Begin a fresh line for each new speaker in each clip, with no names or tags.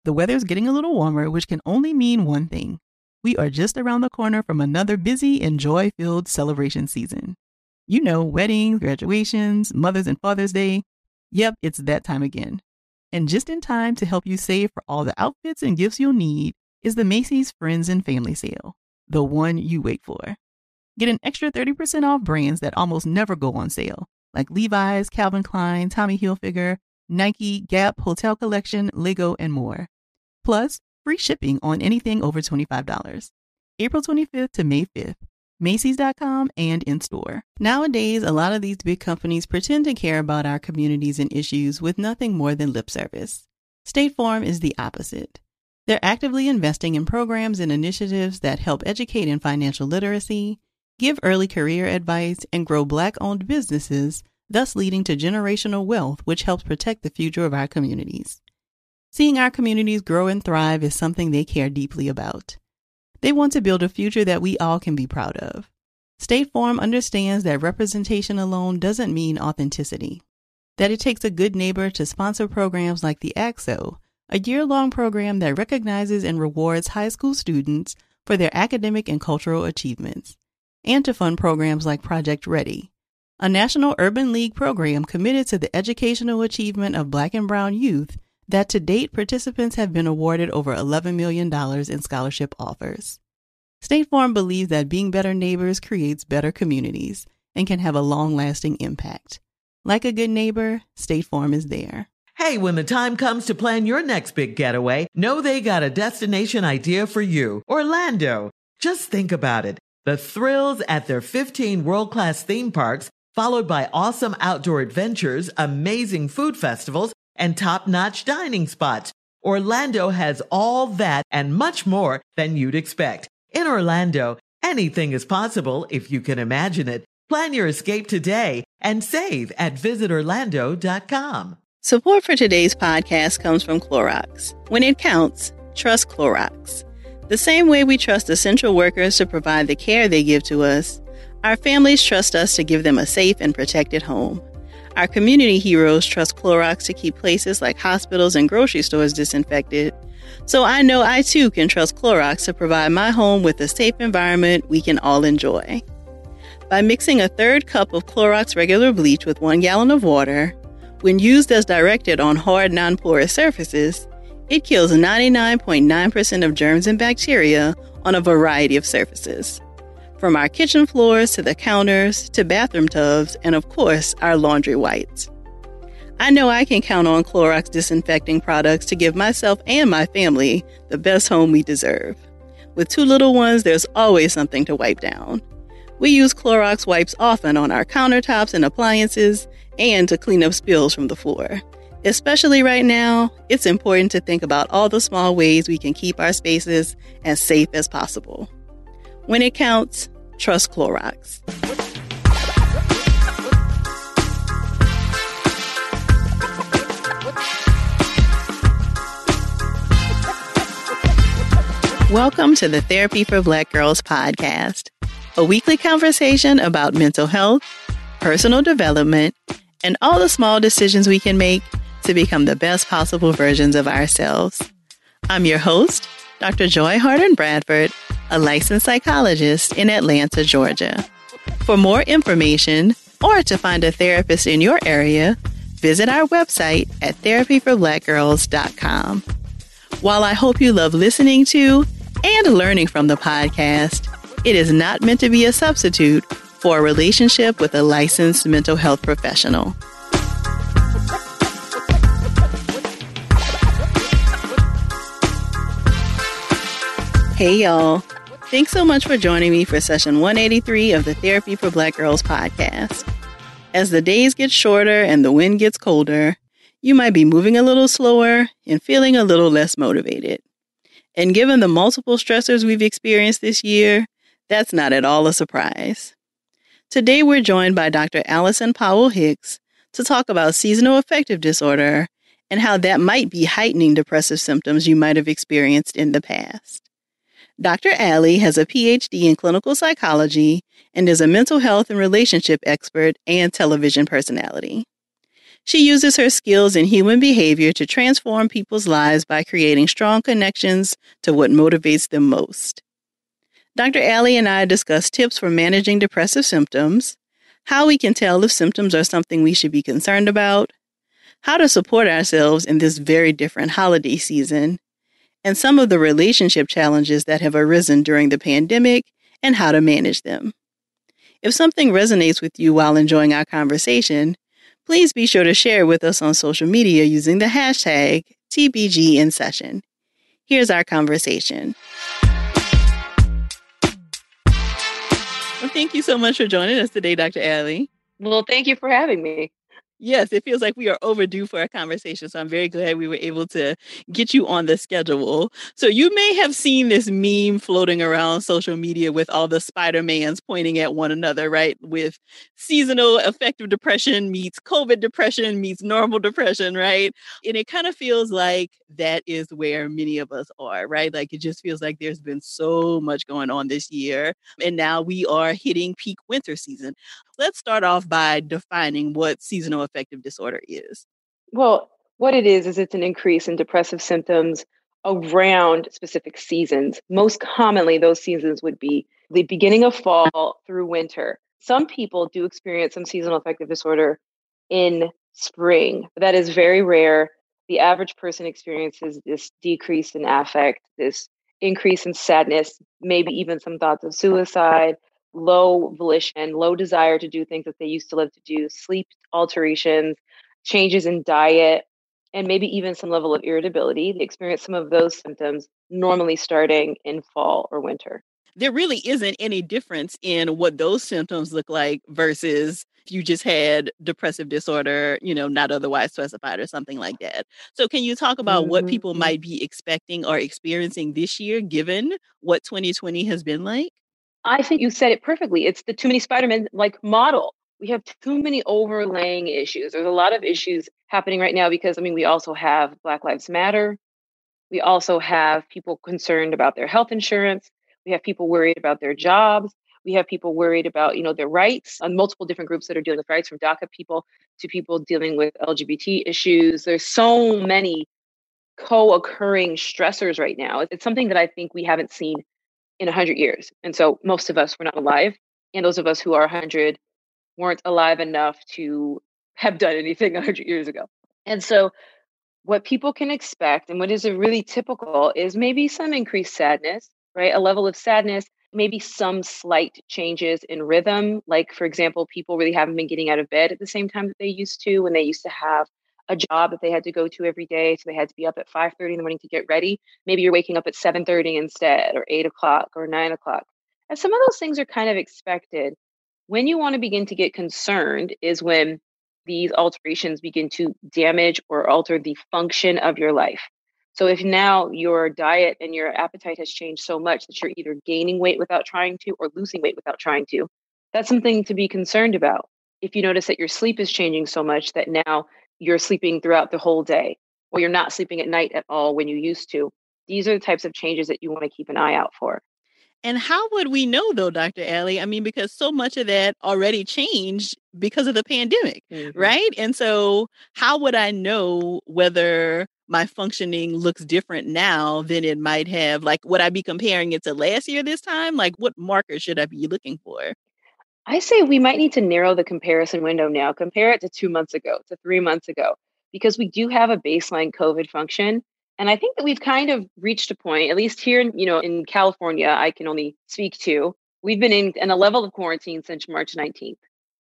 The weather's getting a little warmer, which can only mean one thing. We are just around the corner from another busy and joy-filled celebration season. You know, weddings, graduations, Mother's and Father's Day. Yep, it's that time again. And just in time to help you save for all the outfits and gifts you'll need is the Macy's Friends and Family Sale, the one you wait for. Get an extra 30% off brands that almost never go on sale, like Levi's, Calvin Klein, Tommy Hilfiger, Nike, Gap, Hotel Collection, Lego, and more. Plus, free shipping on anything over $25. April 25th to May 5th. Macy's.com and in-store. Nowadays, a lot of these big companies pretend to care about our communities and issues with nothing more than lip service. State Farm is the opposite. They're actively investing in programs and initiatives that help educate in financial literacy, give early career advice, and grow Black-owned businesses, thus leading to generational wealth, which helps protect the future of our communities. Seeing our communities grow and thrive is something they care deeply about. They want to build a future that we all can be proud of. State Farm understands that representation alone doesn't mean authenticity, that it takes a good neighbor to sponsor programs like the ACT-SO, a year-long program that recognizes and rewards high school students for their academic and cultural achievements, and to fund programs like Project Ready, a National Urban League program committed to the educational achievement of Black and Brown youth that to date participants have been awarded over $11 million in scholarship offers. State Farm believes that being better neighbors creates better communities and can have a long-lasting impact. Like a good neighbor, State Farm is there.
Hey, when the time comes to plan your next big getaway, know they got a destination idea for you. Orlando. Just think about it. The thrills at their 15 world-class theme parks, followed by awesome outdoor adventures, amazing food festivals, and top-notch dining spots. Orlando has all that and much more than you'd expect. In Orlando, anything is possible if you can imagine it. Plan your escape today and save at visitorlando.com.
Support for today's podcast comes from Clorox. When it counts, trust Clorox. The same way we trust essential workers to provide the care they give to us, our families trust us to give them a safe and protected home. Our community heroes trust Clorox to keep places like hospitals and grocery stores disinfected. So I know I too can trust Clorox to provide my home with a safe environment we can all enjoy. By mixing a third cup of Clorox regular bleach with 1 gallon of water, when used as directed on hard, non-porous surfaces, it kills 99.9% of germs and bacteria on a variety of surfaces. From our kitchen floors to the counters to bathroom tubs and, of course, our laundry whites. I know I can count on Clorox disinfecting products to give myself and my family the best home we deserve. With 2 little ones, there's always something to wipe down. We use Clorox wipes often on our countertops and appliances and to clean up spills from the floor. Especially right now, it's important to think about all the small ways we can keep our spaces as safe as possible. When it counts, trust Clorox. Welcome to the Therapy for Black Girls podcast, a weekly conversation about mental health, personal development, and all the small decisions we can make to become the best possible versions of ourselves. I'm your host, Dr. Joy Harden Bradford, a licensed psychologist in Atlanta, Georgia. For more information or to find a therapist in your area, visit our website at therapyforblackgirls.com. While I hope you love listening to and learning from the podcast, it is not meant to be a substitute for a relationship with a licensed mental health professional. Hey y'all, thanks so much for joining me for session 183 of the Therapy for Black Girls podcast. As the days get shorter and the wind gets colder, you might be moving a little slower and feeling a little less motivated. And given the multiple stressors we've experienced this year, that's not at all a surprise. Today we're joined by Dr. Allison Powell Hicks to talk about seasonal affective disorder and how that might be heightening depressive symptoms you might have experienced in the past. Dr. Alley has a PhD in clinical psychology and is a mental health and relationship expert and television personality. She uses her skills in human behavior to transform people's lives by creating strong connections to what motivates them most. Dr. Allie and I discuss tips for managing depressive symptoms, how we can tell if symptoms are something we should be concerned about, how to support ourselves in this very different holiday season, and some of the relationship challenges that have arisen during the pandemic and how to manage them. If something resonates with you while enjoying our conversation, please be sure to share it with us on social media using the hashtag TBGInSession. Here's our conversation. Well, thank you so much for joining us today, Dr. Allie.
Well, thank you for having me.
Yes, it feels like we are overdue for a conversation. So I'm very glad we were able to get you on the schedule. So you may have seen this meme floating around social media with all the Spider-Mans pointing at one another, right? With seasonal affective depression meets COVID depression meets normal depression, right? And it kind of feels like that is where many of us are, right? Like it just feels like there's been so much going on this year. And now we are hitting peak winter season. Let's start off by defining what seasonal affective disorder is.
Well, what it is it's an increase in depressive symptoms around specific seasons. Most commonly, those seasons would be the beginning of fall through winter. Some people do experience some seasonal affective disorder in spring, but that is very rare. The average person experiences this decrease in affect, this increase in sadness, maybe even some thoughts of suicide, low volition, low desire to do things that they used to love to do, sleep alterations, changes in diet, and maybe even some level of irritability. They experience some of those symptoms normally starting in fall or winter.
There really isn't any difference in what those symptoms look like versus if you just had depressive disorder, not otherwise specified or something like that. So can you talk about what people might be expecting or experiencing this year, given what 2020 has been like?
I think you said it perfectly. It's the too many Spider-Man model. We have too many overlaying issues. There's a lot of issues happening right now because, we also have Black Lives Matter. We also have people concerned about their health insurance. We have people worried about their jobs. We have people worried about, their rights, on multiple different groups that are dealing with rights, from DACA people to people dealing with LGBT issues. There's so many co-occurring stressors right now. It's something that I think we haven't seen in 100 years. And so most of us were not alive. And those of us who are 100 weren't alive enough to have done anything 100 years ago. And so what people can expect and what is really typical is maybe some increased sadness, right? A level of sadness, maybe some slight changes in rhythm. Like, for example, people really haven't been getting out of bed at the same time that they used to when they used to have a job that they had to go to every day. So they had to be up at 5:30 in the morning to get ready. Maybe you're waking up at 7:30 instead, or 8 o'clock or 9 o'clock. And some of those things are kind of expected. When you want to begin to get concerned is when these alterations begin to damage or alter the function of your life. So if now your diet and your appetite has changed so much that you're either gaining weight without trying to or losing weight without trying to, that's something to be concerned about. If you notice that your sleep is changing so much that now you're sleeping throughout the whole day, or you're not sleeping at night at all when you used to, these are the types of changes that you want to keep an eye out for.
And how would we know, though, Dr. Allie? Because so much of that already changed because of the pandemic, right? And so how would I know whether my functioning looks different now than it might have? Like, would I be comparing it to last year this time? Like, what markers should I be looking for?
I say we might need to narrow the comparison window now. Compare it to 2 months ago, to 3 months ago, because we do have a baseline COVID function. And I think that we've kind of reached a point, at least here, in California, I can only speak to, we've been in a level of quarantine since March 19th.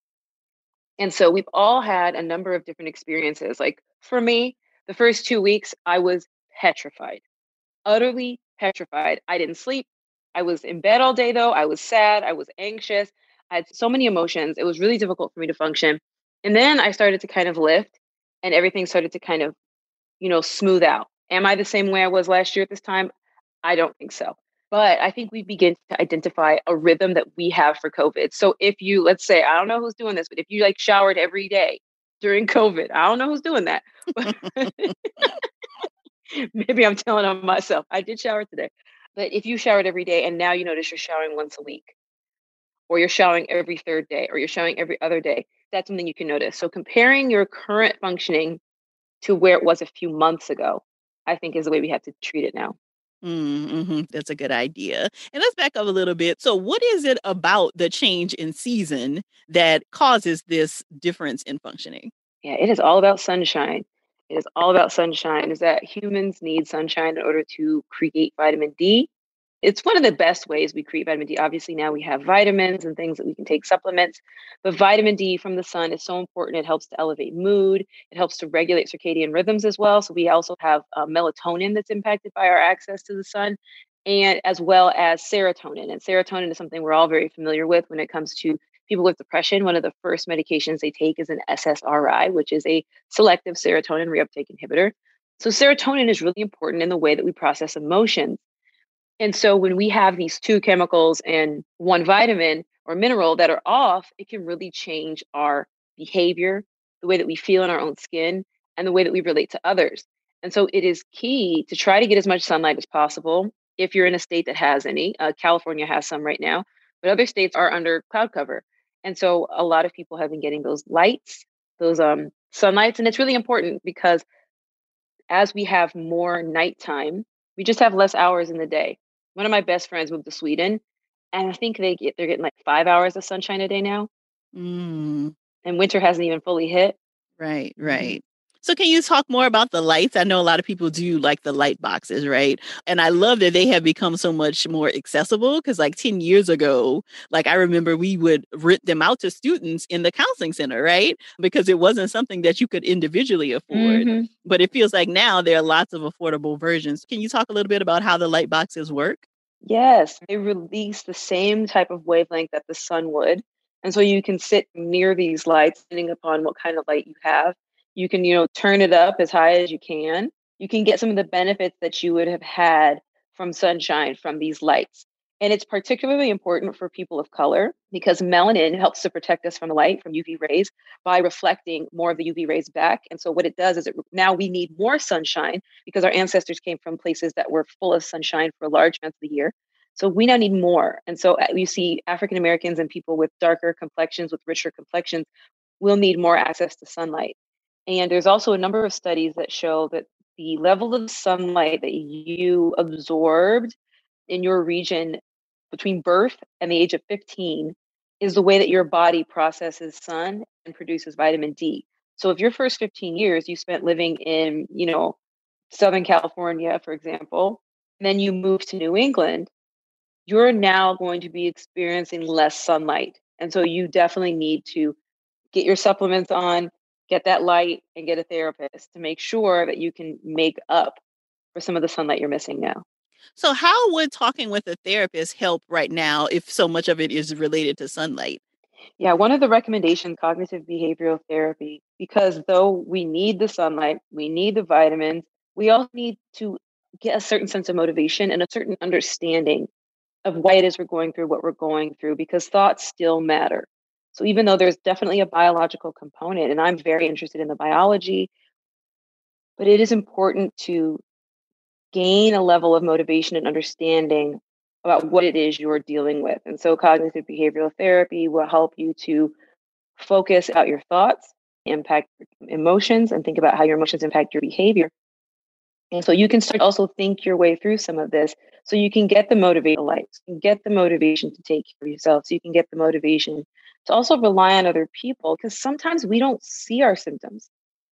And so we've all had a number of different experiences. Like for me, the first 2 weeks, I was petrified, utterly petrified. I didn't sleep. I was in bed all day, though. I was sad. I was anxious. I had so many emotions. It was really difficult for me to function. And then I started to kind of lift and everything started to kind of, smooth out. Am I the same way I was last year at this time? I don't think so. But I think we begin to identify a rhythm that we have for COVID. So if you, let's say, I don't know who's doing this, but if you showered every day during COVID, I don't know who's doing that. Maybe I'm telling on myself. I did shower today. But if you showered every day and now you notice you're showering once a week, or you're showering every third day, or you're showering every other day, that's something you can notice. So comparing your current functioning to where it was a few months ago, I think is the way we have to treat it now.
Mm-hmm. That's a good idea. And let's back up a little bit. So, what is it about the change in season that causes this difference in functioning?
Yeah, it is all about sunshine. It is all about sunshine, is that humans need sunshine in order to create vitamin D. It's one of the best ways we create vitamin D. Obviously, now we have vitamins and things that we can take supplements, but vitamin D from the sun is so important. It helps to elevate mood. It helps to regulate circadian rhythms as well. So we also have melatonin that's impacted by our access to the sun, and as well as serotonin. And serotonin is something we're all very familiar with when it comes to people with depression. One of the first medications they take is an SSRI, which is a selective serotonin reuptake inhibitor. So serotonin is really important in the way that we process emotions. And so when we have these two chemicals and one vitamin or mineral that are off, it can really change our behavior, the way that we feel in our own skin, and the way that we relate to others. And so it is key to try to get as much sunlight as possible if you're in a state that has any. California has some right now, but other states are under cloud cover. And so a lot of people have been getting those lights, those sunlights. And it's really important because as we have more nighttime, we just have less hours in the day. One of my best friends moved to Sweden, and I think they're getting like 5 hours of sunshine a day now,
Mm,
and winter hasn't even fully hit.
right, right. So can you talk more about the lights? I know a lot of people do like the light boxes, right? And I love that they have become so much more accessible because like 10 years ago, like I remember we would rent them out to students in the counseling center, right? Because it wasn't something that you could individually afford.
Hmm.
But it feels like now there are lots of affordable versions. Can you talk a little bit about how the light boxes work?
Yes, they release the same type of wavelength that the sun would. And so you can sit near these lights, depending upon what kind of light you have. You can, turn it up as high as you can. You can get some of the benefits that you would have had from sunshine from these lights. And it's particularly important for people of color because melanin helps to protect us from the light, from UV rays, by reflecting more of the UV rays back. And so what it does is now we need more sunshine because our ancestors came from places that were full of sunshine for large amounts of the year. So we now need more. And so you see African Americans and people with darker complexions, with richer complexions, will need more access to sunlight. And there's also a number of studies that show that the level of sunlight that you absorbed in your region between birth and the age of 15 is the way that your body processes sun and produces vitamin D. So if your first 15 years you spent living in, Southern California, for example, and then you move to New England, you're now going to be experiencing less sunlight. And so you definitely need to get your supplements on, get that light, and get a therapist to make sure that you can make up for some of the sunlight you're missing now.
So how would talking with a therapist help right now if so much of it is related to sunlight?
Yeah, one of the recommendations, cognitive behavioral therapy, because though we need the sunlight, we need the vitamins, we also need to get a certain sense of motivation and a certain understanding of why it is we're going through what we're going through, because thoughts still matter. So even though there's definitely a biological component, and I'm very interested in the biology, but it is important to gain a level of motivation and understanding about what it is you're dealing with. And so cognitive behavioral therapy will help you to focus out your thoughts, impact your emotions, and think about how your emotions impact your behavior. And so you can start also think your way through some of this so you can get the motivation lights, you can get the motivation to take care of yourself, so you can get the motivation to also rely on other people because sometimes we don't see our symptoms.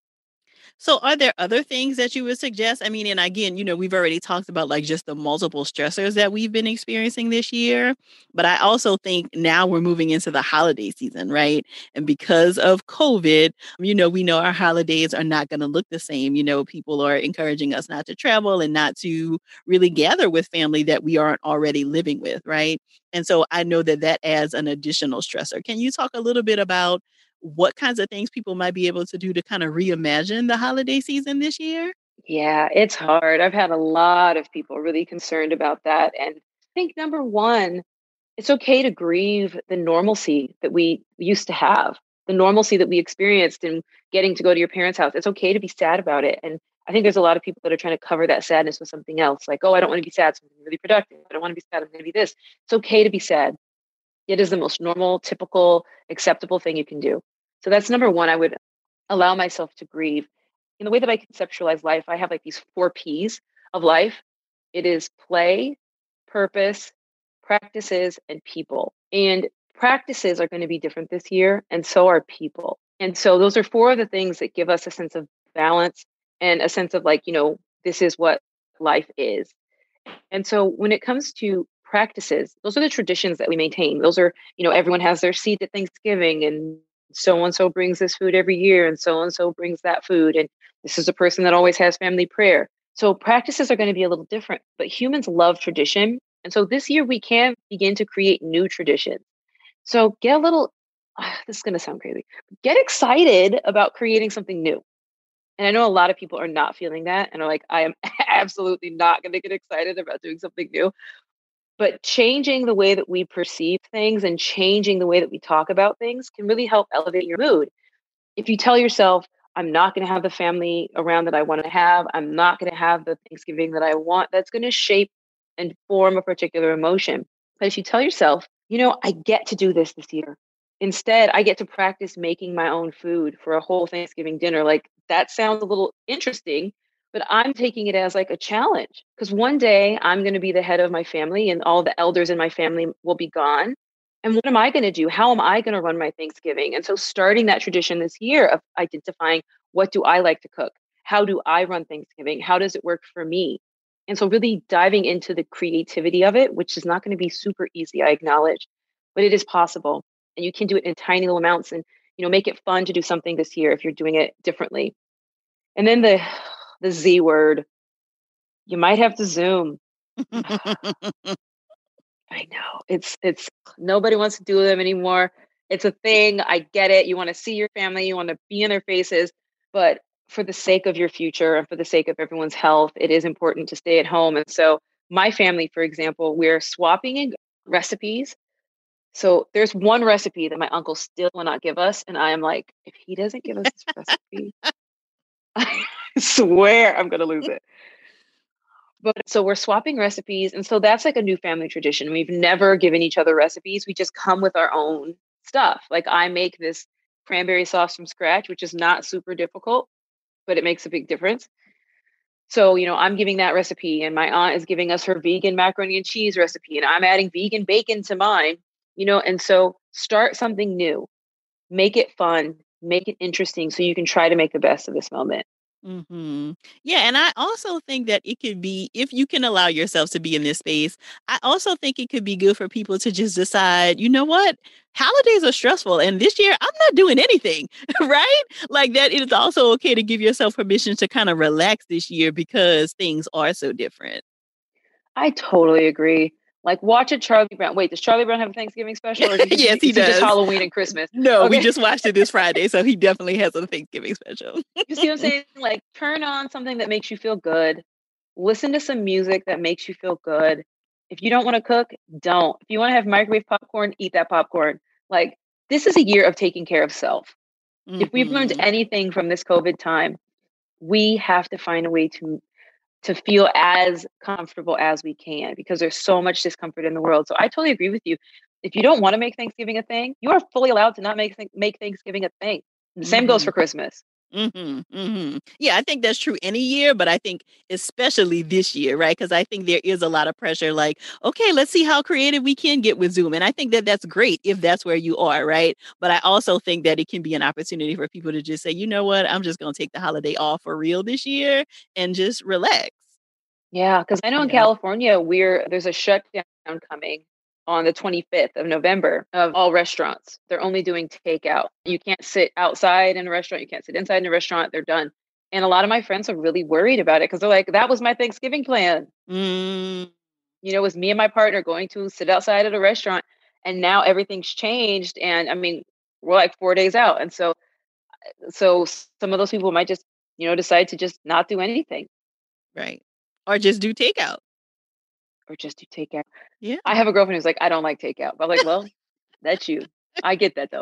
So are there other things that you would suggest? I mean, and again, we've already talked about like just the multiple stressors that we've been experiencing this year, but I also think now we're moving into the holiday season, right? And because of COVID, we know our holidays are not going to look the same. People are encouraging us not to travel and not to really gather with family that we aren't already living with, right? And so I know that that adds an additional stressor. Can you talk a little bit about what kinds of things people might be able to do to kind of reimagine the holiday season this year?
Yeah, it's hard. I've had a lot of people really concerned about that. And I think number one, it's okay to grieve the normalcy that we used to have, the normalcy that we experienced in getting to go to your parents' house. It's okay to be sad about it. And I think there's a lot of people that are trying to cover that sadness with something else, like, oh, I don't want to be sad, so I'm really productive. I don't want to be sad, I'm going to be this. It's okay to be sad. It is the most normal, typical, acceptable thing you can do. So that's number one. I would allow myself to grieve. In the way that I conceptualize life, I have like these 4 P's of life. It is play, purpose, practices, and people. And practices are going to be different this year, and so are people. And so those are 4 of the things that give us a sense of balance and a sense of like, this is what life is. And so when it comes to practices, those are the traditions that we maintain. Those are, everyone has their seat at Thanksgiving, and so and so brings this food every year, and so brings that food. And this is a person that always has family prayer. So practices are going to be a little different, but humans love tradition. And so this year we can begin to create new traditions. So get a little, this is going to sound crazy, get excited about creating something new. And I know a lot of people are not feeling that and are like, I am absolutely not going to get excited about doing something new. But changing the way that we perceive things and changing the way that we talk about things can really help elevate your mood. If you tell yourself, I'm not going to have the family around that I want to have, I'm not going to have the Thanksgiving that I want, that's going to shape and form a particular emotion. But if you tell yourself, I get to do this year. Instead, I get to practice making my own food for a whole Thanksgiving dinner. Like that sounds a little interesting, but I'm taking it as like a challenge because one day I'm going to be the head of my family and all the elders in my family will be gone. And what am I going to do? How am I going to run my Thanksgiving? And so starting that tradition this year of identifying what do I like to cook? How do I run Thanksgiving? How does it work for me? And so really diving into the creativity of it, which is not going to be super easy, I acknowledge, but it is possible. And you can do it in tiny little amounts and, make it fun to do something this year if you're doing it differently. And then the Z word, you might have to Zoom. I know it's nobody wants to do them anymore. It's a thing. I get it. You want to see your family, you want to be in their faces, but for the sake of your future and for the sake of everyone's health, it is important to stay at home. And so my family, for example, we're swapping in recipes. So there's one recipe that my uncle still will not give us. And I am like, if he doesn't give us this recipe, I swear I'm going to lose it. But so we're swapping recipes. And so that's like a new family tradition. We've never given each other recipes. We just come with our own stuff. Like I make this cranberry sauce from scratch, which is not super difficult, but it makes a big difference. So, I'm giving that recipe and my aunt is giving us her vegan macaroni and cheese recipe and I'm adding vegan bacon to mine, and so start something new, make it fun, make it interesting so you can try to make the best of this moment.
Yeah, and I also think that it could be, if you can allow yourself to be in this space, I also think it could be good for people to just decide, you know what? Holidays are stressful, and this year I'm not doing anything, right? Like that it is also okay to give yourself permission to kind of relax this year because things are so different.
I totally agree. Like watch a Charlie Brown. Wait, does Charlie Brown have a Thanksgiving special? Or
Yes, he
is he just
does.
Halloween and Christmas?
No,
Okay.
we just watched it this Friday, so he definitely has a Thanksgiving special.
You see what I'm saying? Like turn on something that makes you feel good. Listen to some music that makes you feel good. If you don't want to cook, don't. If you want to have microwave popcorn, eat that popcorn. Like this is a year of taking care of self. If we've learned anything from this COVID time, we have to find a way to feel as comfortable as we can because there's so much discomfort in the world. So I totally agree with you. If you don't want to make Thanksgiving a thing, you are fully allowed to not make Thanksgiving a thing. The same goes for Christmas.
Yeah, I think that's true any year, but I think especially this year, right? Because I think there is a lot of pressure like, okay, let's see how creative we can get with Zoom. And I think that that's great if that's where you are, right? But I also think that it can be an opportunity for people to just say, you know what, I'm just going to take the holiday off for real this year and just relax.
Yeah, because I know in California, there's a shutdown coming on the 25th of November of all restaurants. They're only doing takeout. You can't sit outside in a restaurant. You can't sit inside in a restaurant. They're done. And a lot of my friends are really worried about it because they're like, that was my Thanksgiving plan. It was me and my partner going to sit outside at a restaurant. And now everything's changed. And I mean, we're like 4 days out. And so some of those people might just, decide to just not do anything.
Right. Or just do takeout.
Yeah.
Yeah.
I have a girlfriend who's like, I don't like takeout. But I'm like, well, that's you. I get that though.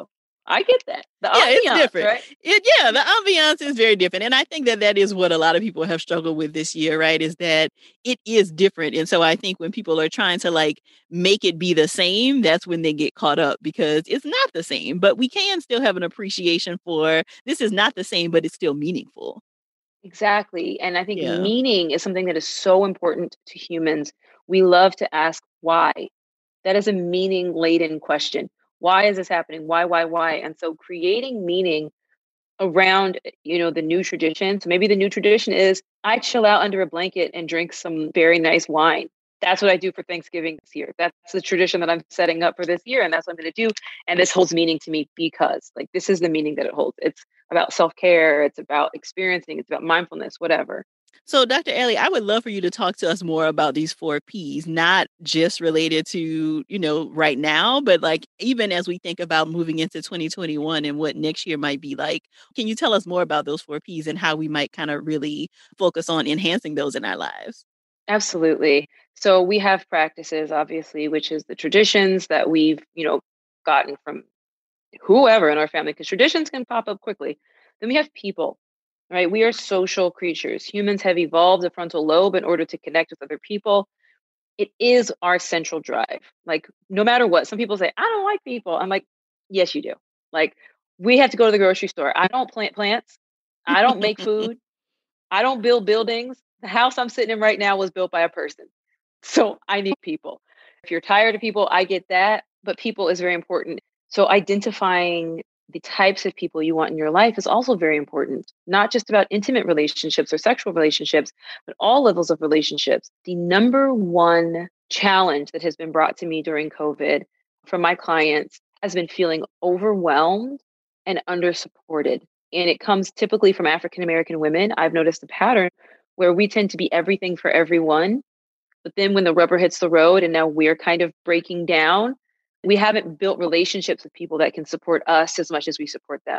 I get that. The
Yeah, it's
ambiance,
different.
right?
The ambiance is very different. And I think that that is what a lot of people have struggled with this year, right? Is that it is different. And so I think when people are trying to like make it be the same, that's when they get caught up because it's not the same. But we can still have an appreciation for this is not the same, but it's still meaningful.
Exactly. And I think
Yeah.
meaning is something that is so important to humans. We love to ask why. That is a meaning laden question. Why is this happening? Why? And so creating meaning around, the new tradition. So maybe the new tradition is I chill out under a blanket and drink some very nice wine. That's what I do for Thanksgiving this year. That's the tradition that I'm setting up for this year. And that's what I'm going to do. And this holds meaning to me because, like, this is the meaning that it holds. It's about self care, it's about experiencing, it's about mindfulness, whatever.
So, Dr. Ellie, I would love for you to talk to us more about these 4 Ps, not just related to, right now, but like even as we think about moving into 2021 and what next year might be like. Can you tell us more about those 4 Ps and how we might kind of really focus on enhancing those in our lives?
Absolutely. So we have practices, obviously, which is the traditions that we've, gotten from whoever in our family, because traditions can pop up quickly. Then we have people, right? We are social creatures. Humans have evolved the frontal lobe in order to connect with other people. It is our central drive. Like, no matter what, some people say, I don't like people. I'm like, yes, you do. Like, we have to go to the grocery store. I don't plant plants. I don't make food. I don't build buildings. The house I'm sitting in right now was built by a person. So I need people. If you're tired of people, I get that, but people is very important. So identifying the types of people you want in your life is also very important, not just about intimate relationships or sexual relationships, but all levels of relationships. The number one challenge that has been brought to me during COVID from my clients has been feeling overwhelmed and undersupported. And it comes typically from African American women. I've noticed a pattern where we tend to be everything for everyone. But then when the rubber hits the road and now we're kind of breaking down, we haven't built relationships with people that can support us as much as we support them.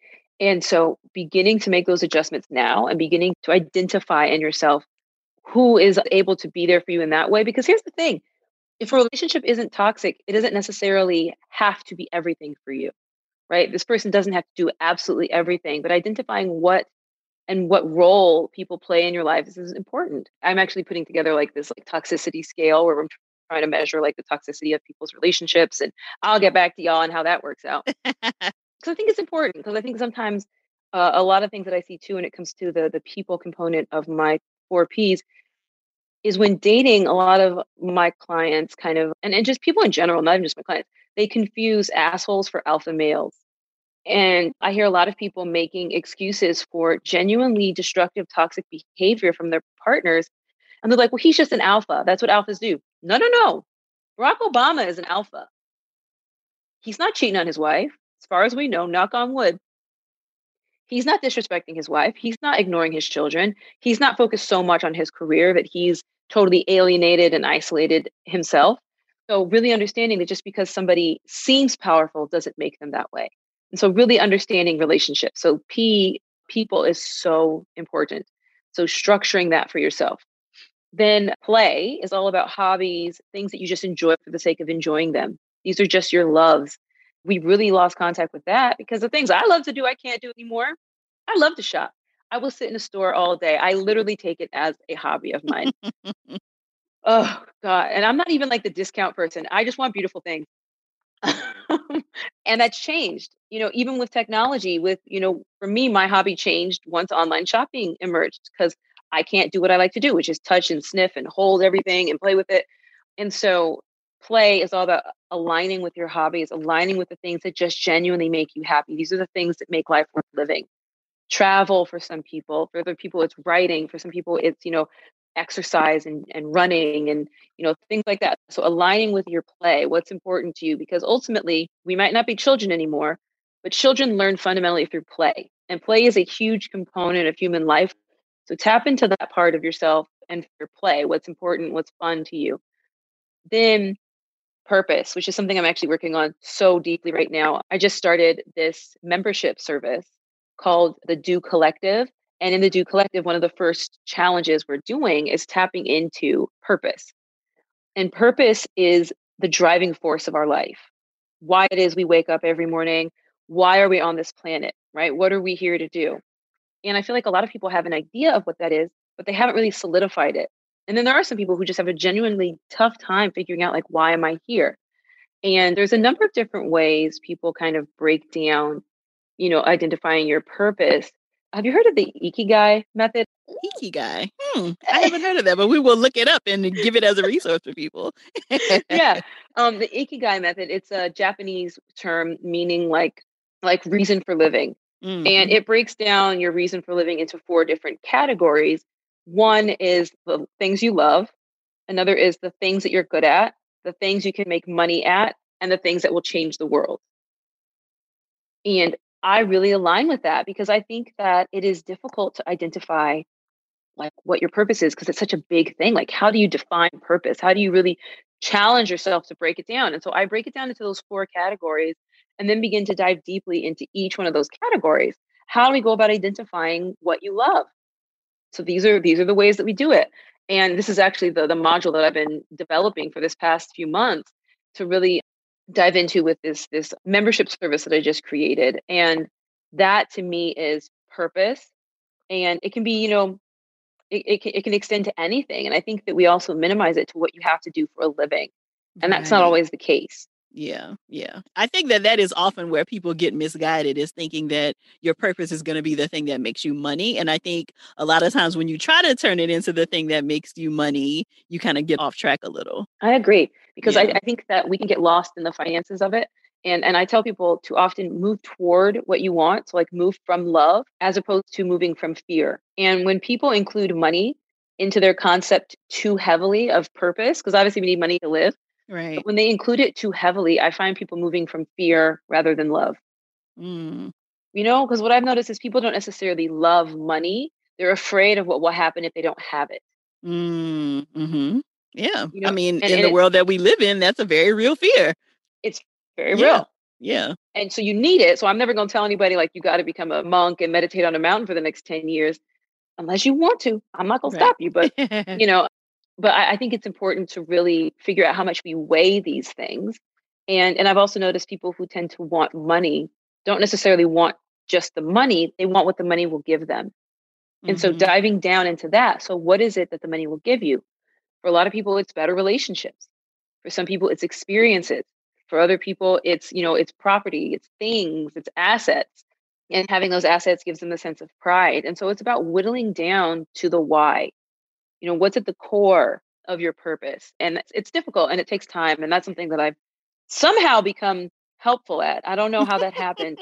And so beginning to make those adjustments now and beginning to identify in yourself who is able to be there for you in that way. Because here's the thing, if a relationship isn't toxic, it doesn't necessarily have to be everything for you, right? This person doesn't have to do absolutely everything, but identifying what role people play in your life is important. I'm actually putting together like this like toxicity scale where I'm trying to measure like the toxicity of people's relationships, and I'll get back to y'all on how that works out. Because I think it's important, because I think sometimes a lot of things that I see too when it comes to the people component of my 4 Ps is when dating, a lot of my clients kind of, and just people in general, not even just my clients, they confuse assholes for alpha males. And I hear a lot of people making excuses for genuinely destructive, toxic behavior from their partners. And they're like, well, he's just an alpha. That's what alphas do. No. Barack Obama is an alpha. He's not cheating on his wife. As far as we know, knock on wood. He's not disrespecting his wife. He's not ignoring his children. He's not focused so much on his career that he's totally alienated and isolated himself. So really understanding that just because somebody seems powerful doesn't make them that way. And so really understanding relationships. So people is so important. So structuring that for yourself. Then play is all about hobbies, things that you just enjoy for the sake of enjoying them. These are just your loves. We really lost contact with that because the things I love to do, I can't do anymore. I love to shop. I will sit in a store all day. I literally take it as a hobby of mine. Oh God. And I'm not even like the discount person. I just want beautiful things. And that's changed, even with technology, for me, my hobby changed once online shopping emerged because I can't do what I like to do, which is touch and sniff and hold everything and play with it. And so play is all about aligning with your hobbies, aligning with the things that just genuinely make you happy. These are the things that make life worth living. Travel for some people, for other people, it's writing. For some people, it's, exercise and running and, things like that. So aligning with your play, what's important to you, because ultimately we might not be children anymore, but children learn fundamentally through play, and play is a huge component of human life. So tap into that part of yourself and your play, what's important, what's fun to you. Then purpose, which is something I'm actually working on so deeply right now. I just started this membership service called the Do Collective. And in the Do Collective, one of the first challenges we're doing is tapping into purpose. And purpose is the driving force of our life. Why it is we wake up every morning, why are we on this planet, right? What are we here to do? And I feel like a lot of people have an idea of what that is, but they haven't really solidified it. And then there are some people who just have a genuinely tough time figuring out, like, why am I here? And there's a number of different ways people kind of break down, identifying your purpose. Have you heard of the Ikigai method?
Ikigai. I haven't heard of that, but we will look it up and give it as a resource for people.
Yeah. The Ikigai method, it's a Japanese term meaning like reason for living.
Mm-hmm.
And it breaks down your reason for living into 4 different categories. One is the things you love. Another is the things that you're good at, the things you can make money at, and the things that will change the world. And I really align with that because I think that it is difficult to identify like what your purpose is because it's such a big thing. Like, how do you define purpose? How do you really challenge yourself to break it down? And so I break it down into those 4 categories and then begin to dive deeply into each one of those categories. How do we go about identifying what you love? So these are the ways that we do it. And this is actually the module that I've been developing for this past few months to really dive into with this membership service that I just created. And that to me is purpose. And it can be, it can extend to anything. And I think that we also minimize it to what you have to do for a living. And that's not
Right.
always the case.
Yeah. I think that is often where people get misguided, is thinking that your purpose is going to be the thing that makes you money. And I think a lot of times when you try to turn it into the thing that makes you money, you kind of get off track a little.
I agree because
Yeah.
I think that we can get lost in the finances of it. And I tell people to often move toward what you want. So like move from love as opposed to moving from fear. And when people include money into their concept too heavily of purpose, because obviously we need money to live.
Right.
But when they include it too heavily, I find people moving from fear rather than love.
Mm.
Because what I've noticed is people don't necessarily love money. They're afraid of what will happen if they don't have it.
Mm-hmm. Yeah. I mean,
and
in the world that we live in, that's a very real fear.
It's very
Yeah.
real.
Yeah.
And so you need it. So I'm never going to tell anybody like you got to become a monk and meditate on a mountain for the next 10 years unless you want to. I'm not going to stop you, but but I think it's important to really figure out how much we weigh these things. And I've also noticed people who tend to want money don't necessarily want just the money. They want what the money will give them. And so diving down into that. So what is it that the money will give you? For a lot of people, it's better relationships. For some people, it's experiences. For other people, it's, it's property, it's things, it's assets. And having those assets gives them a sense of pride. And so it's about whittling down to the why. What's at the core of your purpose? And it's difficult and it takes time. And that's something that I've somehow become helpful at. I don't know how that happened.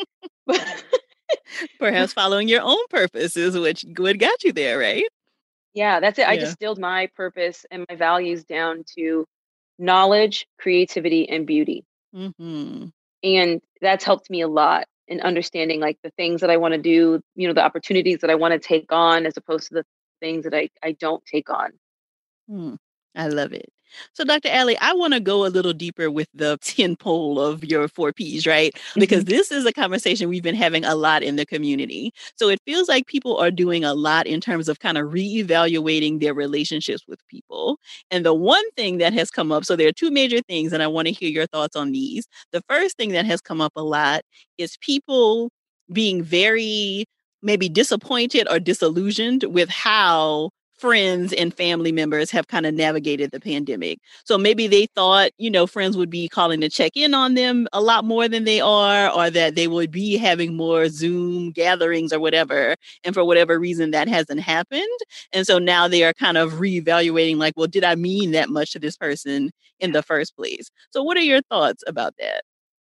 Perhaps following your own purpose is what got you there, right?
Yeah, that's it.
Yeah.
I distilled my purpose and my values down to knowledge, creativity, and beauty.
Mm-hmm.
And that's helped me a lot in understanding like the things that I want to do, the opportunities that I want to take on as opposed to the things that I don't take on.
I love it. So, Dr. Allie, I want to go a little deeper with the 10 pole of your 4 Ps, right? Because this is a conversation we've been having a lot in the community. So it feels like people are doing a lot in terms of kind of reevaluating their relationships with people. And the one thing that has come up, so there are 2 major things, and I want to hear your thoughts on these. The first thing that has come up a lot is people being very maybe disappointed or disillusioned with how friends and family members have kind of navigated the pandemic. So maybe they thought, friends would be calling to check in on them a lot more than they are, or that they would be having more Zoom gatherings or whatever. And for whatever reason, that hasn't happened. And so now they are kind of reevaluating like, well, did I mean that much to this person in the first place? So what are your thoughts about that?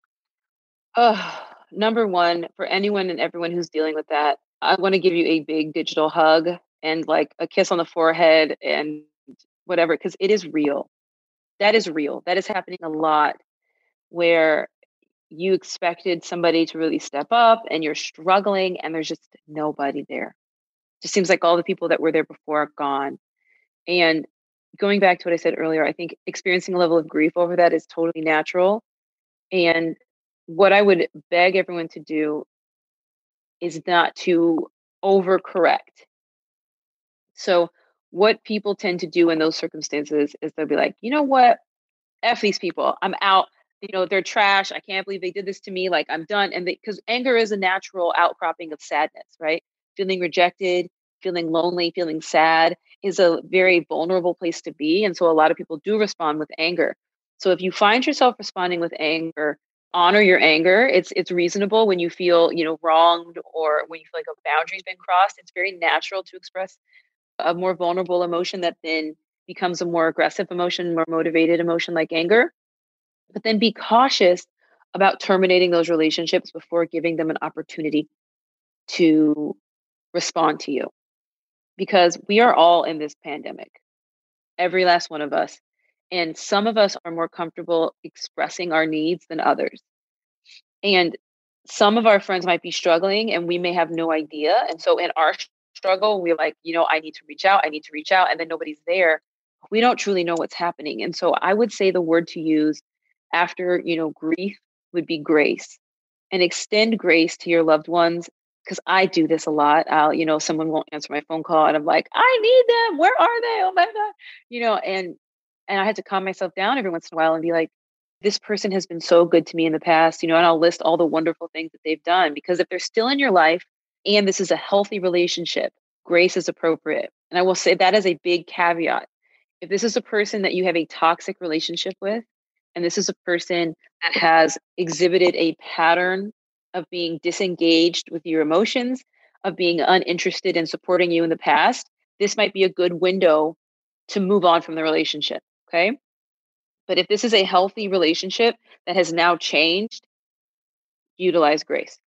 Number one, for anyone and everyone who's dealing with that, I want to give you a big digital hug and like a kiss on the forehead and whatever, because it is real. That is real. That is happening a lot where you expected somebody to really step up and you're struggling and there's just nobody there. Just seems like all the people that were there before are gone. And going back to what I said earlier, I think experiencing a level of grief over that is totally natural. And what I would beg everyone to do is not to overcorrect. So what people tend to do in those circumstances is they'll be like, you know what? F these people. I'm out. they're trash. I can't believe they did this to me. Like, I'm done. And because anger is a natural outcropping of sadness, right? Feeling rejected, feeling lonely, feeling sad is a very vulnerable place to be. And so a lot of people do respond with anger. So if you find yourself responding with anger, honor your anger. It's reasonable when you feel, wronged, or when you feel like a boundary's been crossed. It's very natural to express a more vulnerable emotion that then becomes a more aggressive emotion, more motivated emotion like anger. But then be cautious about terminating those relationships before giving them an opportunity to respond to you. Because we are all in this pandemic, every last one of us. And some of us are more comfortable expressing our needs than others. And some of our friends might be struggling and we may have no idea. And so in our struggle, we're like, I need to reach out. I need to reach out. And then nobody's there. We don't truly know what's happening. And so I would say the word to use after, grief would be grace, and extend grace to your loved ones. Because I do this a lot. Someone won't answer my phone call and I'm like, I need them. Where are they? Oh my God. And I had to calm myself down every once in a while and be like, this person has been so good to me in the past, and I'll list all the wonderful things that they've done. Because if they're still in your life and this is a healthy relationship, grace is appropriate. And I will say that as a big caveat. If this is a person that you have a toxic relationship with, and this is a person that has exhibited a pattern of being disengaged with your emotions, of being uninterested in supporting you in the past, this might be a good window to move on from the relationship. Okay. But if this is a healthy relationship that has now changed, utilize grace.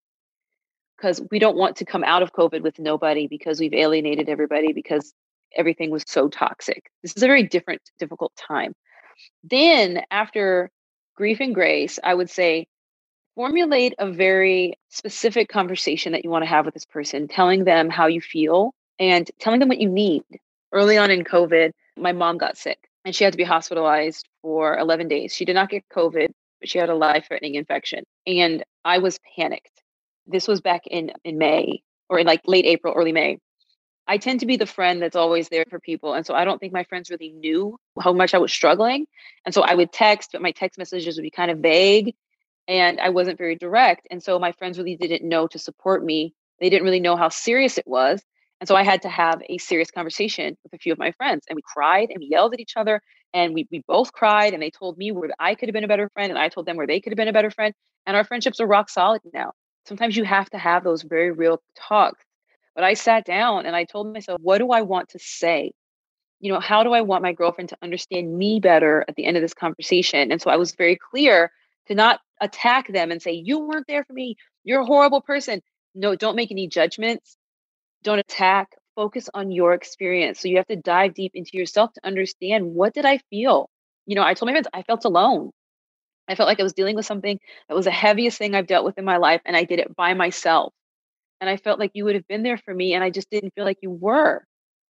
Because we don't want to come out of COVID with nobody because we've alienated everybody because everything was so toxic. This is a very difficult time. Then after grief and grace, I would say formulate a very specific conversation that you want to have with this person, telling them how you feel and telling them what you need. Early on in COVID, my mom got sick and she had to be hospitalized for 11 days. She did not get COVID, but she had a life-threatening infection. And I was panicked. This was back in May, or in like late April, early May. I tend to be the friend that's always there for people. And so I don't think my friends really knew how much I was struggling. And so I would text, but my text messages would be kind of vague and I wasn't very direct. And so my friends really didn't know to support me. They didn't really know how serious it was. And so I had to have a serious conversation with a few of my friends, and we cried and we yelled at each other, and we both cried, and they told me where I could have been a better friend, and I told them where they could have been a better friend. And our friendships are rock solid now. Sometimes you have to have those very real talks. But I sat down and I told myself, what do I want to say? How do I want my girlfriend to understand me better at the end of this conversation? And so I was very clear to not attack them and say, you weren't there for me. You're a horrible person. No, don't make any judgments. Don't attack. Focus on your experience. So you have to dive deep into yourself to understand, what did I feel? I told my friends I felt alone. I felt like I was dealing with something that was the heaviest thing I've dealt with in my life, and I did it by myself. And I felt like you would have been there for me, and I just didn't feel like you were.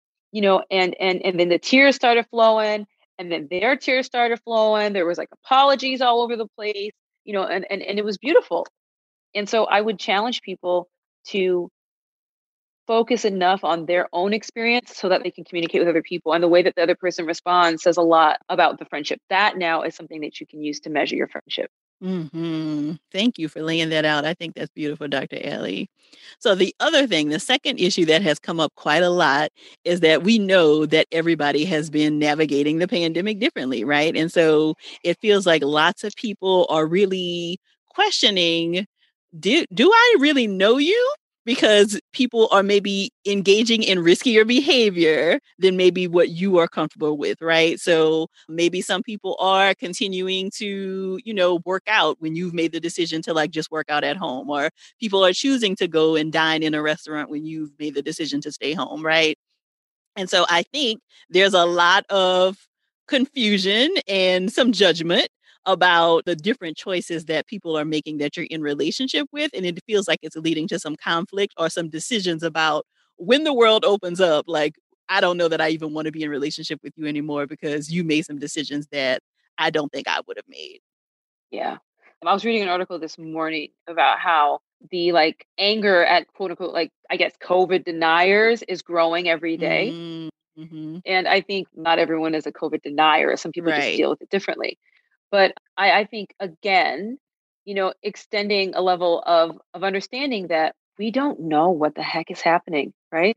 And then the tears started flowing, and then their tears started flowing. There was like apologies all over the place, and it was beautiful. And so I would challenge people to focus enough on their own experience so that they can communicate with other people. And the way that the other person responds says a lot about the friendship. That now is something that you can use to measure your friendship.
Thank you for laying that out. I think that's beautiful, Dr. Ellie. So the other thing, the second issue that has come up quite a lot is that we know that everybody has been navigating the pandemic differently, right? And so it feels like lots of people are really questioning, do I really know you? Because people are maybe engaging in riskier behavior than maybe what you are comfortable with, right? So maybe some people are continuing to, work out when you've made the decision to like just work out at home, or people are choosing to go and dine in a restaurant when you've made the decision to stay home, right? And so I think there's a lot of confusion and some judgment about the different choices that people are making that you're in relationship with. And it feels like it's leading to some conflict or some decisions about when the world opens up. Like, I don't know that I even want to be in relationship with you anymore because you made some decisions that I don't think I would have made.
Yeah. I was reading an article this morning about how the like anger at quote unquote, like, I guess, COVID deniers is growing every day.
Mm-hmm.
And I think not everyone is a COVID denier. Some people just
Right.
deal with it differently. But I think, again, extending a level of understanding that we don't know what the heck is happening, right?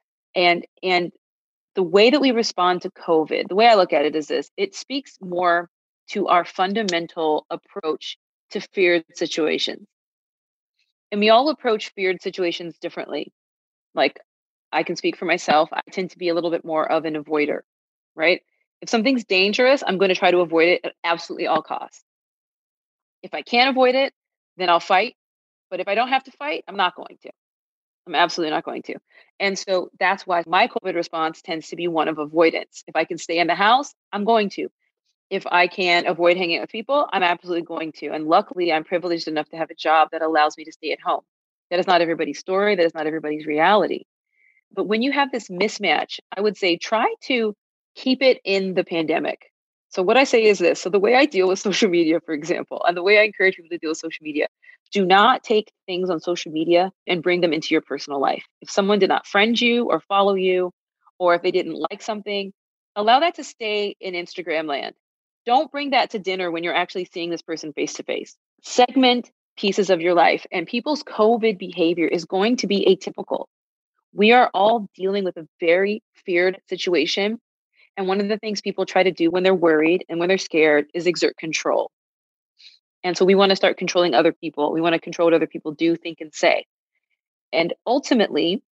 And the way that we respond to COVID, the way I look at it is this: it speaks more to our fundamental approach to feared situations. And we all approach feared situations differently. Like, I can speak for myself. I tend to be a little bit more of an avoider, right? If something's dangerous, I'm going to try to avoid it at absolutely all costs. If I can't avoid it, then I'll fight. But if I don't have to fight, I'm not going to. I'm absolutely not going to. And so that's why my COVID response tends to be one of avoidance. If I can stay in the house, I'm going to. If I can avoid hanging out with people, I'm absolutely going to. And luckily, I'm privileged enough to have a job that allows me to stay at home. That is not everybody's story. That is not everybody's reality. But when you have this mismatch, I would say try to keep it in the pandemic. So what I say is this. So the way I deal with social media, for example, and the way I encourage people to deal with social media, do not take things on social media and bring them into your personal life. If someone did not friend you or follow you, or if they didn't like something, allow that to stay in Instagram land. Don't bring that to dinner when you're actually seeing this person face to face. Segment pieces of your life, and people's COVID behavior is going to be atypical. We are all dealing with a very feared situation. And one of the things people try to do when they're worried and when they're scared is exert control. And so we want to start controlling other people. We want to control what other people do, think, and say. And ultimately,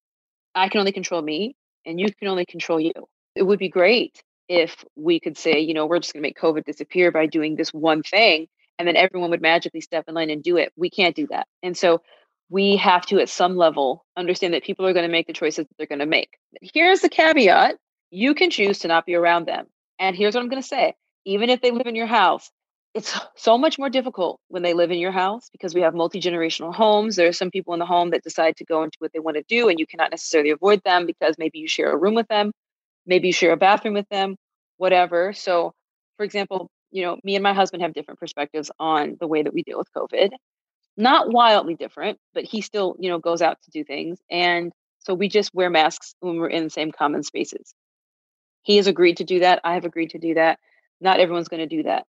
I can only control me and you can only control you. It would be great if we could say, we're just going to make COVID disappear by doing this one thing, and then everyone would magically step in line and do it. We can't do that. And so we have to, at some level, understand that people are going to make the choices that they're going to make. Here's the caveat: you can choose to not be around them. And here's what I'm going to say: even if they live in your house, it's so much more difficult when they live in your house because we have multi-generational homes. There are some people in the home that decide to go into what they want to do, and you cannot necessarily avoid them because maybe you share a room with them, maybe you share a bathroom with them, whatever. So, for example, me and my husband have different perspectives on the way that we deal with COVID. Not wildly different, but he still, goes out to do things. And so we just wear masks when we're in the same common spaces. He has agreed to do that. I have agreed to do that. Not everyone's going to do that.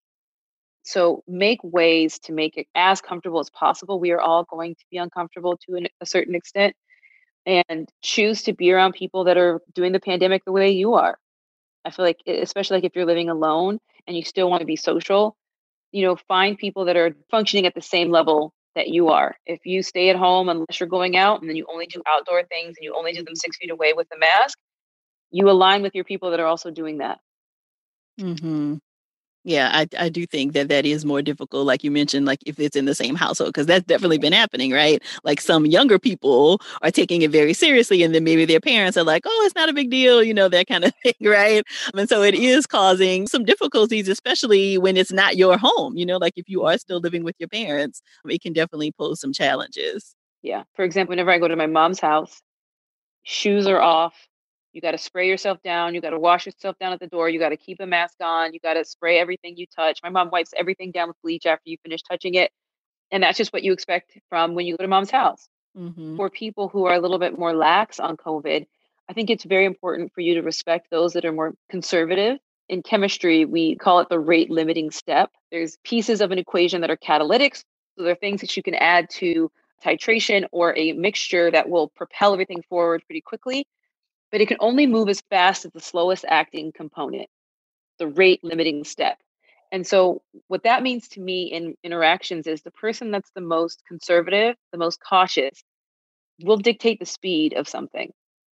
So make ways to make it as comfortable as possible. We are all going to be uncomfortable to a certain extent, and choose to be around people that are doing the pandemic the way you are. I feel like, especially like if you're living alone and you still want to be social, find people that are functioning at the same level that you are. If you stay at home unless you're going out, and then you only do outdoor things and you only do them 6 feet away with the mask, you align with your people that are also doing that.
Mm-hmm. Yeah, I do think that is more difficult, like you mentioned, like if it's in the same household, because that's definitely been happening, right? Like some younger people are taking it very seriously, and then maybe their parents are like, "Oh, it's not a big deal," that kind of thing, right? And so it is causing some difficulties, especially when it's not your home. Like if you are still living with your parents, it can definitely pose some challenges.
Yeah. For example, whenever I go to my mom's house, shoes are off. You got to spray yourself down. You got to wash yourself down at the door. You got to keep a mask on. You got to spray everything you touch. My mom wipes everything down with bleach after you finish touching it. And that's just what you expect from when you go to mom's house.
Mm-hmm.
For people who are a little bit more lax on COVID, I think it's very important for you to respect those that are more conservative. In chemistry, we call it the rate limiting step. There's pieces of an equation that are catalytics. So there are things that you can add to titration or a mixture that will propel everything forward pretty quickly, but it can only move as fast as the slowest acting component, the rate limiting step. And so what that means to me in interactions is the person that's the most conservative, the most cautious, will dictate the speed of something.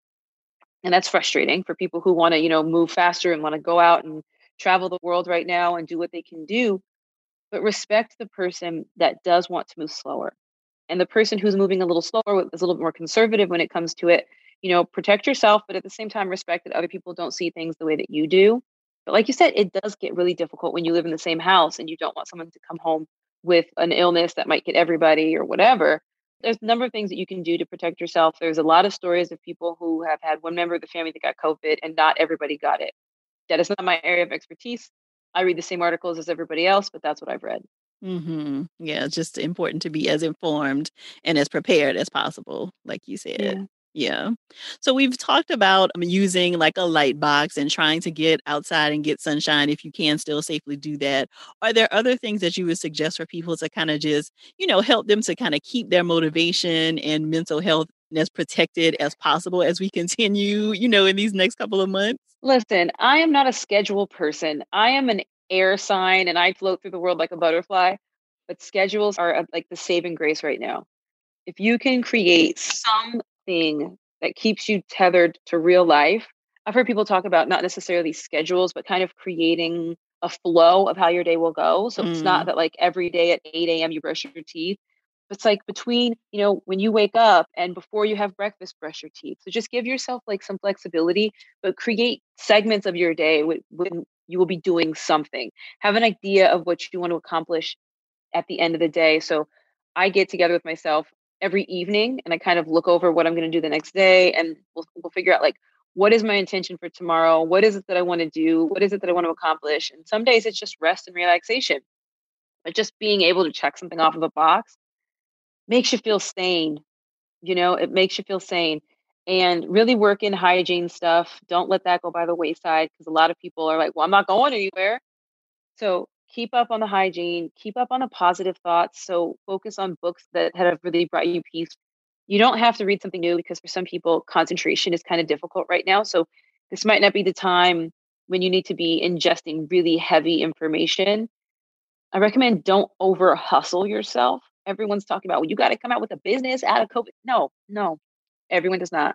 And that's frustrating for people who want to, move faster and want to go out and travel the world right now and do what they can do. But respect the person that does want to move slower. And the person who's moving a little slower is a little bit more conservative when it comes to it. Protect yourself, but at the same time, respect that other people don't see things the way that you do. But like you said, it does get really difficult when you live in the same house and you don't want someone to come home with an illness that might get everybody or whatever. There's a number of things that you can do to protect yourself. There's a lot of stories of people who have had one member of the family that got COVID and not everybody got it. That is not my area of expertise. I read the same articles as everybody else, but that's what I've read.
Mm-hmm. Yeah, it's just important to be as informed and as prepared as possible, like you said.
Yeah.
Yeah. So we've talked about using like a light box and trying to get outside and get sunshine if you can still safely do that. Are there other things that you would suggest for people to kind of just, help them to kind of keep their motivation and mental health as protected as possible as we continue, in these next couple of months?
Listen, I am not a schedule person. I am an air sign and I float through the world like a butterfly, but schedules are like the saving grace right now. If you can create something that keeps you tethered to real life, I've heard people talk about not necessarily schedules, but kind of creating a flow of how your day will go. So it's not
Mm,
that like every day at 8 a.m. you brush your teeth. It's like between, when you wake up and before you have breakfast, brush your teeth. So just give yourself like some flexibility, but create segments of your day when you will be doing something. Have an idea of what you want to accomplish at the end of the day. So I get together with myself every evening and I kind of look over what I'm going to do the next day and we'll figure out like what is my intention for tomorrow? What is it that I want to do? What is it that I want to accomplish? And some days it's just rest and relaxation. But just being able to check something off of a box makes you feel sane. It makes you feel sane. And really work in hygiene stuff. Don't let that go by the wayside because a lot of people are like, well, I'm not going anywhere. So keep up on the hygiene, keep up on the positive thoughts. So focus on books that have really brought you peace. You don't have to read something new because for some people, concentration is kind of difficult right now. So this might not be the time when you need to be ingesting really heavy information. I recommend don't over hustle yourself. Everyone's talking about, well, you got to come out with a business out of COVID. No, no, everyone does not.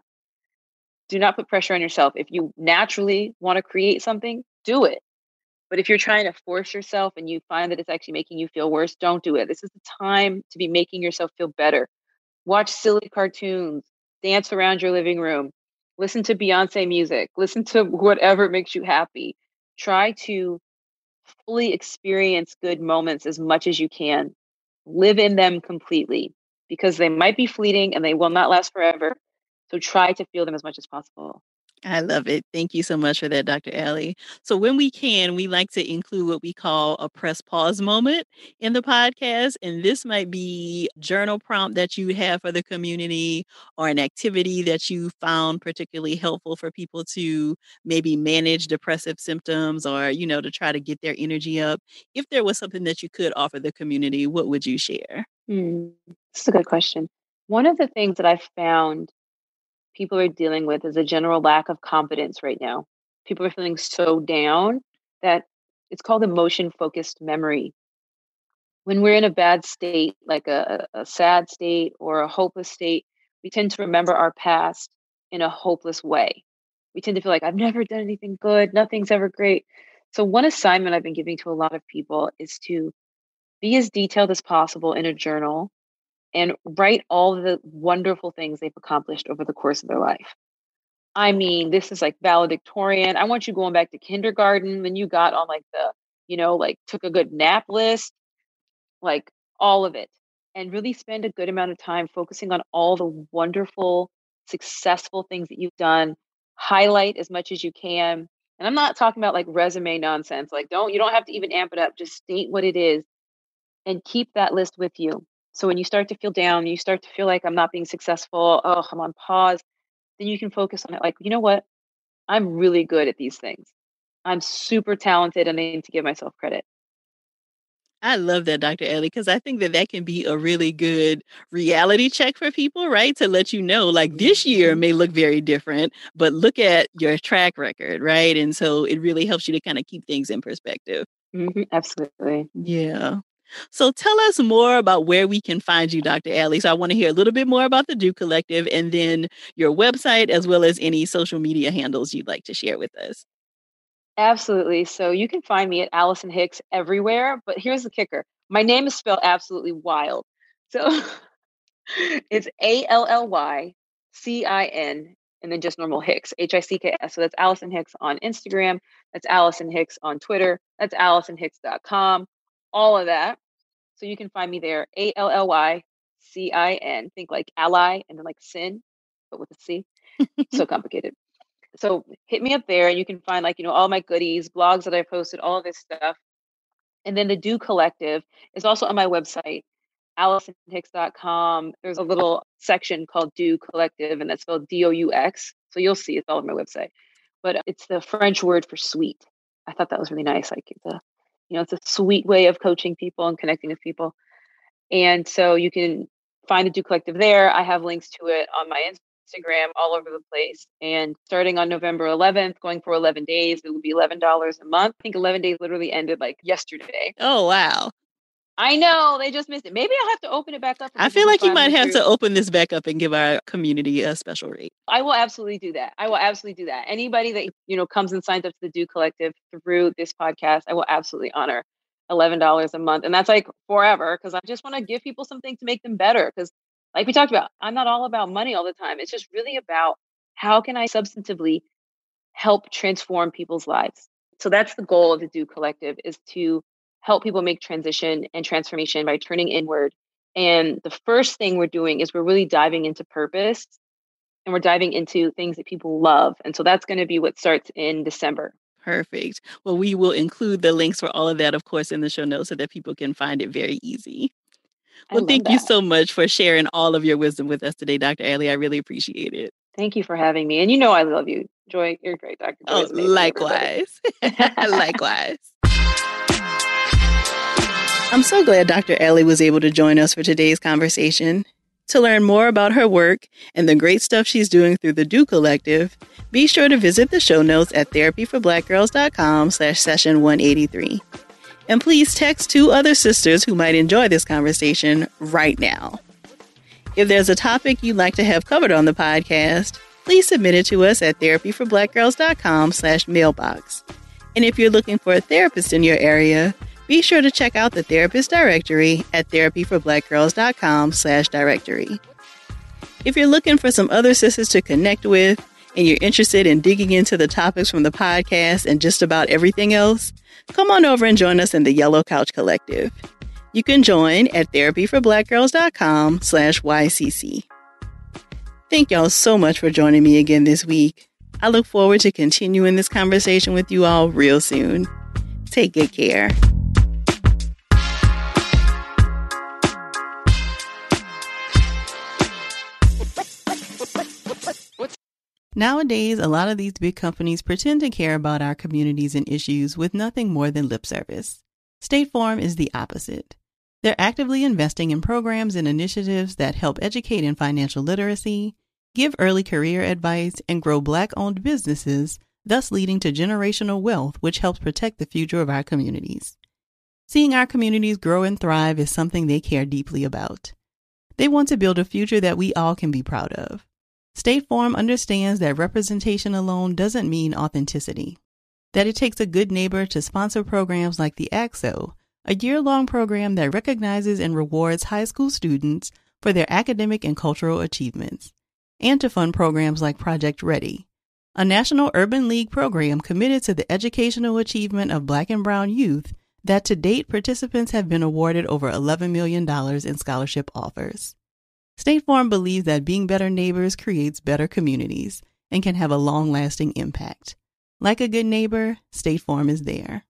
Do not put pressure on yourself. If you naturally want to create something, do it. But if you're trying to force yourself and you find that it's actually making you feel worse, don't do it. This is the time to be making yourself feel better. Watch silly cartoons, dance around your living room, listen to Beyonce music, listen to whatever makes you happy. Try to fully experience good moments as much as you can. Live in them completely because they might be fleeting and they will not last forever. So try to feel them as much as possible.
I love it. Thank you so much for that, Dr. Alley. So when we can, we like to include what we call a press pause moment in the podcast. And this might be journal prompt that you have for the community or an activity that you found particularly helpful for people to maybe manage depressive symptoms or, to try to get their energy up. If there was something that you could offer the community, what would you share?
That's a good question. One of the things that I've found people are dealing with is a general lack of confidence right now. People are feeling so down that it's called emotion focused memory. When we're in a bad state, like a sad state or a hopeless state, we tend to remember our past in a hopeless way. We tend to feel like, I've never done anything good, nothing's ever great. So, one assignment I've been giving to a lot of people is to be as detailed as possible in a journal and write all the wonderful things they've accomplished over the course of their life. I mean, this is like valedictorian. I want you going back to kindergarten when you got on like like took a good nap list, like all of it. And really spend a good amount of time focusing on all the wonderful, successful things that you've done. Highlight as much as you can. And I'm not talking about like resume nonsense. Like, you don't have to even amp it up. Just state what it is and keep that list with you. So when you start to feel down, you start to feel like I'm not being successful, oh, I'm on pause, then you can focus on it like, you know what? I'm really good at these things. I'm super talented and I need to give myself credit.
I love that, Dr. Ellie, because I think that that can be a really good reality check for people, right? To let you know, like this year may look very different, but look at your track record, right? And so it really helps you to kind of keep things in perspective.
Absolutely.
Yeah. So tell us more about where we can find you, Dr. Alley. So I want to hear a little bit more about the Do Collective and then your website, as well as any social media handles you'd like to share with us.
Absolutely. So you can find me at Allison Hicks everywhere, but here's the kicker. My name is spelled absolutely wild. So it's ALLYCIN and then just normal Hicks, HICKS. So that's Allison Hicks on Instagram. That's Allison Hicks on Twitter. That's AllisonHicks.com. All of that. So you can find me there, ALLYCIN. Think like ally and then like sin, but with a C. So complicated. So hit me up there and you can find like, all my goodies, blogs that I posted, all of this stuff. And then the Do Collective is also on my website. AllisonHicks.com. There's a little section called Do Collective, and that's spelled DOUX. So you'll see it's all over my website. But it's the French word for sweet. I thought that was really nice. Like it's a sweet way of coaching people and connecting with people. And so you can find the Do Collective there. I have links to it on my Instagram all over the place. And starting on November 11th, going for 11 days, it will be $11 a month. I think 11 days literally ended like yesterday.
Oh, wow.
I know, they just missed it. Maybe I'll have to open it back up.
I feel like you might have to open this back up and give our community a special rate.
I will absolutely do that. Anybody that, comes and signs up to the Do Collective through this podcast, I will absolutely honor $11 a month. And that's like forever, because I just want to give people something to make them better. Because like we talked about, I'm not all about money all the time. It's just really about how can I substantively help transform people's lives. So that's the goal of the Do Collective, is to help people make transition and transformation by turning inward. And the first thing we're doing is we're really diving into purpose, and we're diving into things that people love. And so that's going to be what starts in December.
Perfect. Well, we will include the links for all of that, of course, in the show notes so that people can find it very easy. Well, thank you so much for sharing all of your wisdom with us today, Dr. Allie. I really appreciate it.
Thank you for having me. And I love you. Joy, you're great, Dr. Joy.
Oh, likewise. Likewise. I'm so glad Dr. Allie was able to join us for today's conversation. To learn more about her work and the great stuff she's doing through the Do Collective, be sure to visit the show notes at therapyforblackgirls.com/session 183. And please text 2 other sisters who might enjoy this conversation right now. If there's a topic you'd like to have covered on the podcast, please submit it to us at therapyforblackgirls.com/mailbox. And if you're looking for a therapist in your area, be sure to check out the therapist directory at therapyforblackgirls.com/directory. If you're looking for some other sisters to connect with, and you're interested in digging into the topics from the podcast and just about everything else, come on over and join us in the Yellow Couch Collective. You can join at therapyforblackgirls.com/YCC. Thank y'all so much for joining me again this week. I look forward to continuing this conversation with you all real soon. Take good care.
Nowadays, a lot of these big companies pretend to care about our communities and issues with nothing more than lip service. State Farm is the opposite. They're actively investing in programs and initiatives that help educate in financial literacy, give early career advice, and grow Black-owned businesses, thus leading to generational wealth, which helps protect the future of our communities. Seeing our communities grow and thrive is something they care deeply about. They want to build a future that we all can be proud of. State Farm understands that representation alone doesn't mean authenticity, that it takes a good neighbor to sponsor programs like the ACT-SO, a year-long program that recognizes and rewards high school students for their academic and cultural achievements, and to fund programs like Project Ready, a National Urban League program committed to the educational achievement of Black and Brown youth that to date participants have been awarded over $11 million in scholarship offers. State Farm believes that being better neighbors creates better communities and can have a long-lasting impact. Like a good neighbor, State Farm is there.